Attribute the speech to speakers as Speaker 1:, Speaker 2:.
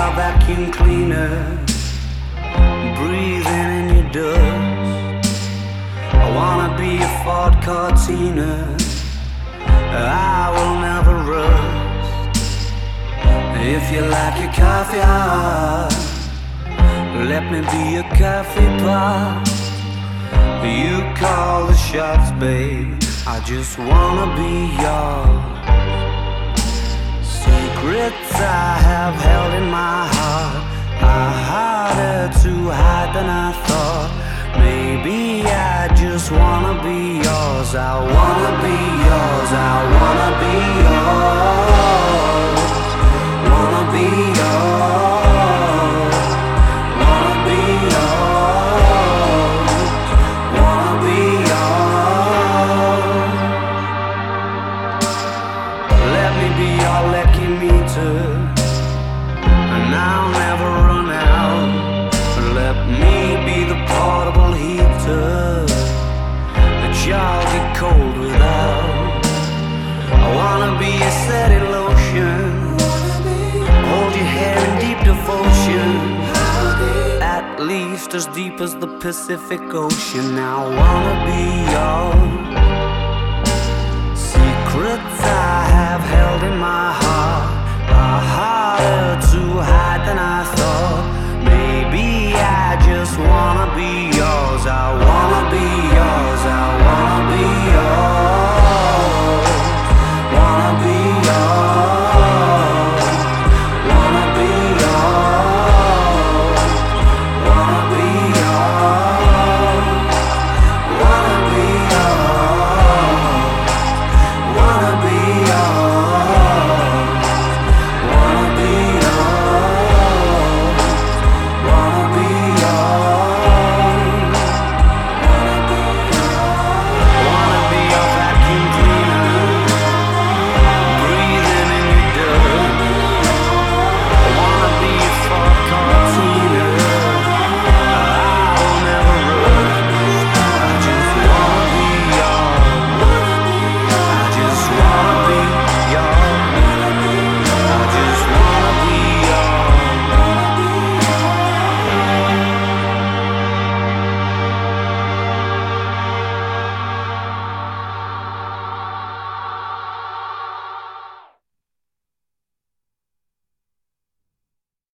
Speaker 1: your vacuum cleaner, breathing in your dust. I wanna be a Ford Cortina, I will never rust. If you like your coffee hot, let me be a coffee pot. You call the shots, babe, I just wanna be yours. Secrets I have held in my heart are harder to hide than I thought. Maybe I just wanna be yours. I wanna be yours. I wanna be yours. Wanna be yours. Wanna be yours. Wanna be yours. Let me be your lucky meter, and I'll never run out. Let me be the portable heater that y'all get cold without. I wanna be a steady lotion, hold your hair in deep devotion, at least as deep as the Pacific Ocean. I wanna be yours. Secret